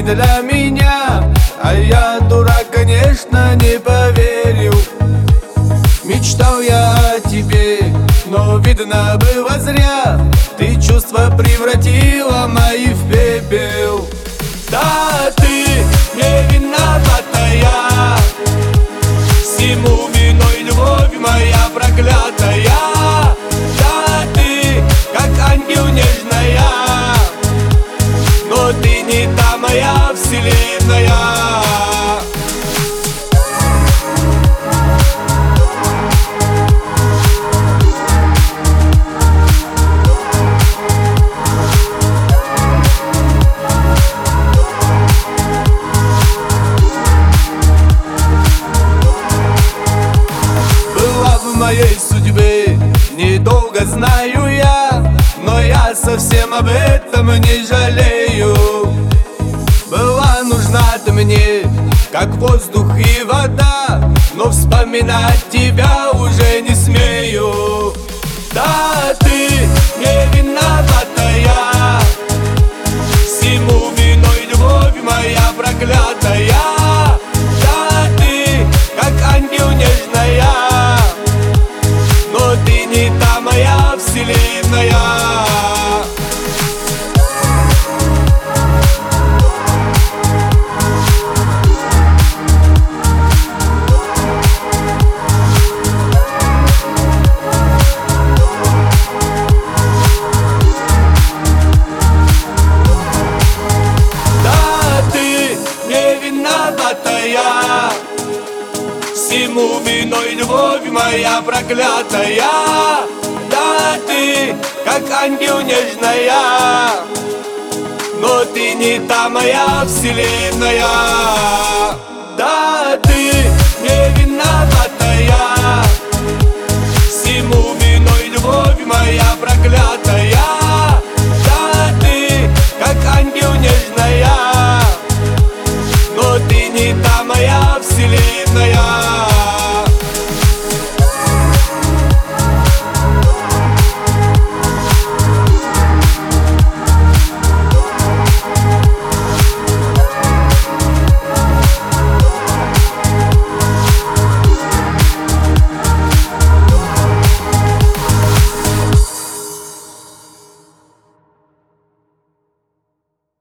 для меня. А я, дурак, конечно, не поверил. Мечтал я о тебе, но видно было зря. Ты чувства превратила мои в пепел. Да, ты не виноватая, всему виной любовь моя проклятая. Да, ты как ангел нежная, но ты не та моя вселенная. Моей судьбы недолго знаю я, но я совсем об этом не жалею. Была нужна ты мне, как воздух и вода, но вспоминать тебя уже не смею. Да, ты не виноватая, всему виной любовь моя проклятая. Да, ты как ангел нежная, но ты не та моя вселенная. Да, ты не виноватая, всему виной любовь моя проклятая. Да, ты как ангел нежная, но ты не та моя вселенная. Да, ты